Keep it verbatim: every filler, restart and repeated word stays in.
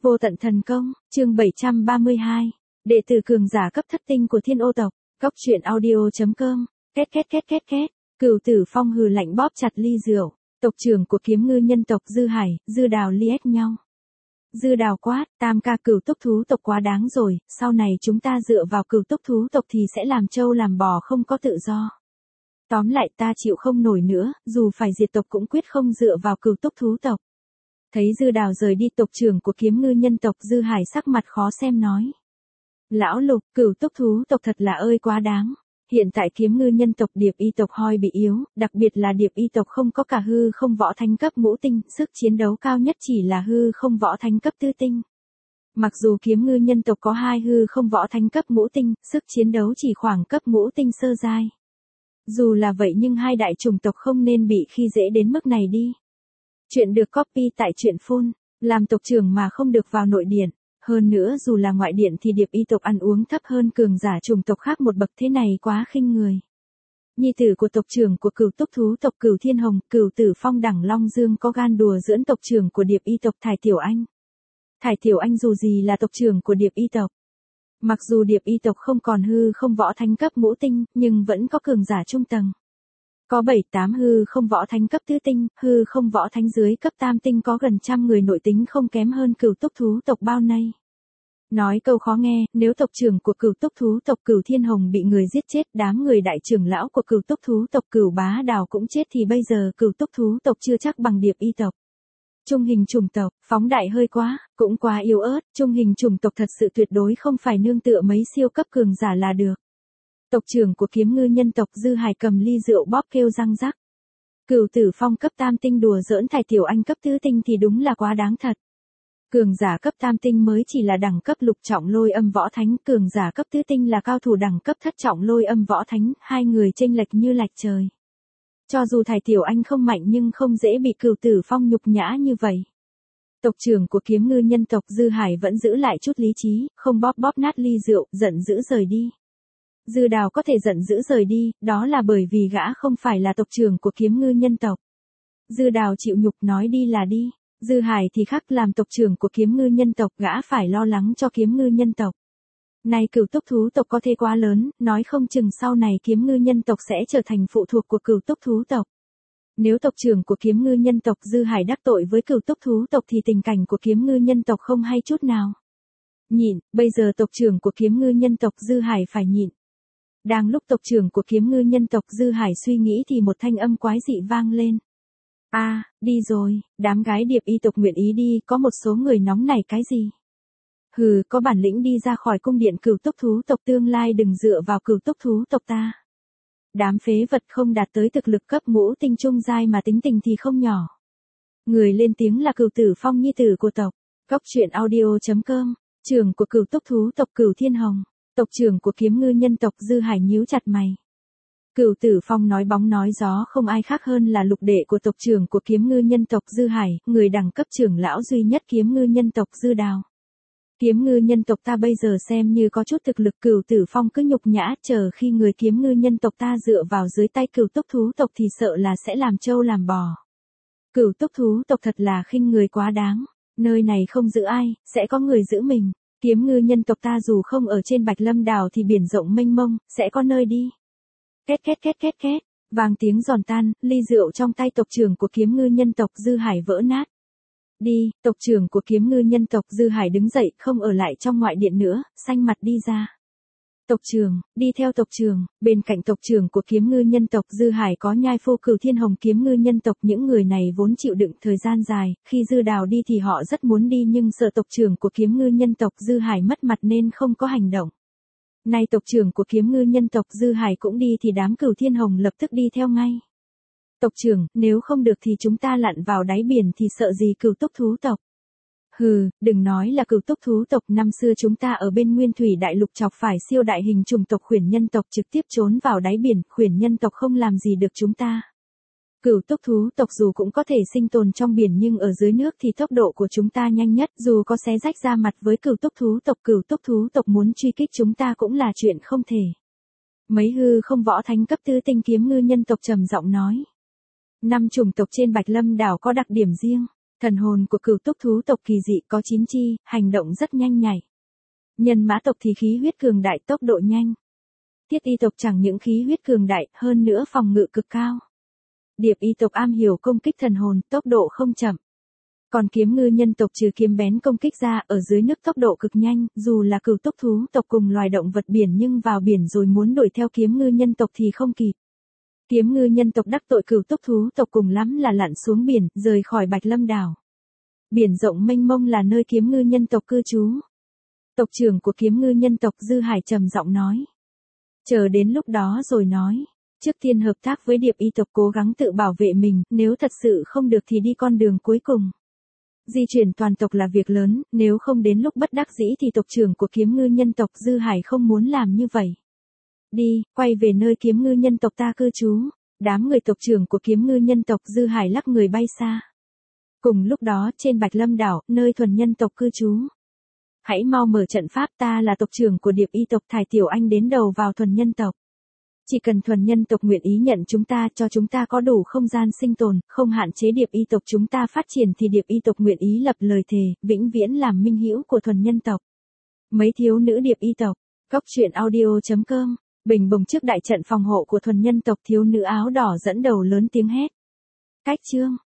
Vô tận thần công, chương bảy trăm ba mươi hai. Đệ tử cường giả cấp thất tinh của Thiên Ô tộc. Góc truyện audio.com. Két két két két két. Cửu Tử Phong hừ lạnh bóp chặt ly rượu. Tộc trưởng của kiếm ngư nhân tộc Dư Hải, Dư Đào liếc nhau. Dư Đào quát, tam ca cửu túc thú tộc quá đáng rồi, sau này chúng ta dựa vào cửu túc thú tộc thì sẽ làm trâu làm bò không có tự do. Tóm lại ta chịu không nổi nữa, dù phải diệt tộc cũng quyết không dựa vào cửu túc thú tộc. Thấy Dư Đào rời đi, tộc trưởng của kiếm ngư nhân tộc Dư Hải sắc mặt khó xem nói. Lão Lục, cửu túc thú tộc thật là ơi quá đáng. Hiện tại kiếm ngư nhân tộc Điệp Y tộc hoi bị yếu, đặc biệt là Điệp Y tộc không có cả hư không võ thánh cấp ngũ tinh, sức chiến đấu cao nhất chỉ là hư không võ thánh cấp tư tinh. Mặc dù kiếm ngư nhân tộc có hai hư không võ thánh cấp ngũ tinh, sức chiến đấu chỉ khoảng cấp ngũ tinh sơ giai. Dù là vậy nhưng hai đại chủng tộc không nên bị khi dễ đến mức này đi. Chuyện được copy tại truyện phun, làm tộc trưởng mà không được vào nội điện. Hơn nữa dù là ngoại điện thì Điệp Y tộc ăn uống thấp hơn cường giả chủng tộc khác một bậc, thế này quá khinh người. Nhi tử của tộc trưởng của cửu túc thú tộc Cửu Thiên Hồng, Cửu Tử Phong đẳng Long Dương có gan đùa giỡn tộc trưởng của Điệp Y tộc Thải Tiểu Anh. Thải Tiểu Anh dù gì là tộc trưởng của Điệp Y tộc. Mặc dù Điệp Y tộc không còn hư không võ thánh cấp ngũ tinh, nhưng vẫn có cường giả trung tầng. Có bảy tám hư không võ thánh cấp tứ tinh, hư không võ thánh dưới cấp tam tinh, có gần trăm người nội tính không kém hơn cửu túc thú tộc bao nay. Nói câu khó nghe, nếu tộc trưởng của cửu túc thú tộc Cửu Thiên Hồng bị người giết chết, đám người đại trưởng lão của cửu túc thú tộc Cửu Bá Đào cũng chết, thì bây giờ cửu túc thú tộc chưa chắc bằng Điệp Y tộc. Trung hình chủng tộc, phóng đại hơi quá, cũng quá yếu ớt, trung hình chủng tộc thật sự tuyệt đối không phải nương tựa mấy siêu cấp cường giả là được. Tộc trưởng của kiếm ngư nhân tộc Dư Hải cầm ly rượu bóp kêu răng rắc. Cửu Tử Phong cấp tam tinh đùa giỡn Thải Tiểu Anh cấp tứ tinh thì đúng là quá đáng thật. Cường giả cấp tam tinh mới chỉ là đẳng cấp lục trọng lôi âm võ thánh, cường giả cấp tứ tinh là cao thủ đẳng cấp thất trọng lôi âm võ thánh, hai người chênh lệch như lệch trời. Cho dù Thải Tiểu Anh không mạnh nhưng không dễ bị Cửu Tử Phong nhục nhã như vậy. Tộc trưởng của kiếm ngư nhân tộc Dư Hải vẫn giữ lại chút lý trí, không bóp bóp nát ly rượu, giận dữ rời đi. Dư Đào có thể giận dữ rời đi, đó là bởi vì gã không phải là tộc trưởng của kiếm ngư nhân tộc. Dư Đào chịu nhục nói đi là đi. Dư Hải thì khác, làm tộc trưởng của kiếm ngư nhân tộc gã phải lo lắng cho kiếm ngư nhân tộc. Này cửu túc thú tộc có thể quá lớn, nói không chừng sau này kiếm ngư nhân tộc sẽ trở thành phụ thuộc của cửu túc thú tộc. Nếu tộc trưởng của kiếm ngư nhân tộc Dư Hải đắc tội với cửu túc thú tộc thì tình cảnh của kiếm ngư nhân tộc không hay chút nào. Nhịn, bây giờ tộc trưởng của kiếm ngư nhân tộc Dư Hải phải nhịn. Đang lúc tộc trưởng của kiếm ngư nhân tộc Dư Hải suy nghĩ thì một thanh âm quái dị vang lên. A, à, đi rồi, đám gái Điệp Y tộc nguyện ý đi, có một số người nóng này cái gì? Hừ, có bản lĩnh đi ra khỏi cung điện cửu túc thú tộc, tương lai đừng dựa vào cửu túc thú tộc ta. Đám phế vật không đạt tới thực lực cấp ngũ tinh trung giai mà tính tình thì không nhỏ. Người lên tiếng là Cửu Tử Phong, nhi tử của tộc. Góc truyện audio.com, trưởng của cửu túc thú tộc Cửu Thiên Hồng, tộc trưởng của kiếm ngư nhân tộc Dư Hải nhíu chặt mày. Cửu Tử Phong nói bóng nói gió không ai khác hơn là lục đệ của tộc trưởng của kiếm ngư nhân tộc Dư Hải, người đẳng cấp trưởng lão duy nhất kiếm ngư nhân tộc Dư Đào. Kiếm ngư nhân tộc ta bây giờ xem như có chút thực lực, Cửu Tử Phong cứ nhục nhã, chờ khi người kiếm ngư nhân tộc ta dựa vào dưới tay cửu túc thú tộc thì sợ là sẽ làm trâu làm bò. Cửu túc thú tộc thật là khinh người quá đáng, nơi này không giữ ai, sẽ có người giữ mình. Kiếm ngư nhân tộc ta dù không ở trên Bạch Lâm Đảo thì biển rộng mênh mông, sẽ có nơi đi. Két két két két két, vang tiếng giòn tan, ly rượu trong tay tộc trưởng của kiếm ngư nhân tộc Dư Hải vỡ nát. Đi, tộc trưởng của kiếm ngư nhân tộc Dư Hải đứng dậy, không ở lại trong ngoại điện nữa, xanh mặt đi ra. Tộc trưởng, đi theo tộc trưởng. Bên cạnh tộc trưởng của kiếm ngư nhân tộc Dư Hải có nhai phu Cửu Thiên Hồng kiếm ngư nhân tộc, những người này vốn chịu đựng thời gian dài, khi Dư Đào đi thì họ rất muốn đi nhưng sợ tộc trưởng của kiếm ngư nhân tộc Dư Hải mất mặt nên không có hành động. Nay tộc trưởng của kiếm ngư nhân tộc Dư Hải cũng đi thì đám Cửu Thiên Hồng lập tức đi theo ngay. Tộc trưởng, nếu không được thì chúng ta lặn vào đáy biển thì sợ gì cửu túc thú tộc. Hừ, đừng nói là cửu túc thú tộc, năm xưa chúng ta ở bên Nguyên Thủy Đại Lục chọc phải siêu đại hình chủng tộc Khuyển nhân tộc trực tiếp trốn vào đáy biển, Khuyển nhân tộc không làm gì được chúng ta. Cửu túc thú tộc dù cũng có thể sinh tồn trong biển nhưng ở dưới nước thì tốc độ của chúng ta nhanh nhất, dù có xé rách ra mặt với cửu túc thú tộc, cửu túc thú tộc muốn truy kích chúng ta cũng là chuyện không thể. Mấy hư không võ thánh cấp tứ tinh kiếm ngư nhân tộc trầm giọng nói. Năm chủng tộc trên Bạch Lâm đảo có đặc điểm riêng. Thần hồn của cửu túc thú tộc kỳ dị có chín chi, hành động rất nhanh nhạy. Nhân mã tộc thì khí huyết cường đại, tốc độ nhanh. Tiết y tộc chẳng những khí huyết cường đại, hơn nữa phòng ngự cực cao. Điệp y tộc am hiểu công kích thần hồn, tốc độ không chậm. Còn kiếm ngư nhân tộc trừ kiếm bén công kích ra, ở dưới nước tốc độ cực nhanh, dù là cửu túc thú tộc cùng loài động vật biển nhưng vào biển rồi muốn đuổi theo kiếm ngư nhân tộc thì không kịp. Kiếm ngư nhân tộc đắc tội cửu túc thú tộc cùng lắm là lặn xuống biển, rời khỏi Bạch Lâm đảo. Biển rộng mênh mông là nơi kiếm ngư nhân tộc cư trú. Tộc trưởng của kiếm ngư nhân tộc Dư Hải trầm giọng nói. Chờ đến lúc đó rồi nói. Trước tiên hợp tác với điệp y tộc cố gắng tự bảo vệ mình, nếu thật sự không được thì đi con đường cuối cùng. Di chuyển toàn tộc là việc lớn, nếu không đến lúc bất đắc dĩ thì tộc trưởng của kiếm ngư nhân tộc Dư Hải không muốn làm như vậy. Đi, quay về nơi kiếm ngư nhân tộc ta cư trú. Đám người tộc trưởng của kiếm ngư nhân tộc Dư Hải lắc người bay xa. Cùng lúc đó trên Bạch Lâm đảo, nơi thuần nhân tộc cư trú. Hãy mau mở trận pháp, ta là tộc trưởng của điệp y tộc Thải Tiểu Anh đến đầu vào thuần nhân tộc. Chỉ cần thuần nhân tộc nguyện ý nhận chúng ta, cho chúng ta có đủ không gian sinh tồn, không hạn chế điệp y tộc chúng ta phát triển thì điệp y tộc nguyện ý lập lời thề, vĩnh viễn làm minh hữu của thuần nhân tộc. Mấy thiếu nữ điệp y tộc, góc truyện audio chấm com, bình bồng trước đại trận phòng hộ của thuần nhân tộc thiếu nữ áo đỏ dẫn đầu lớn tiếng hét. Cách chương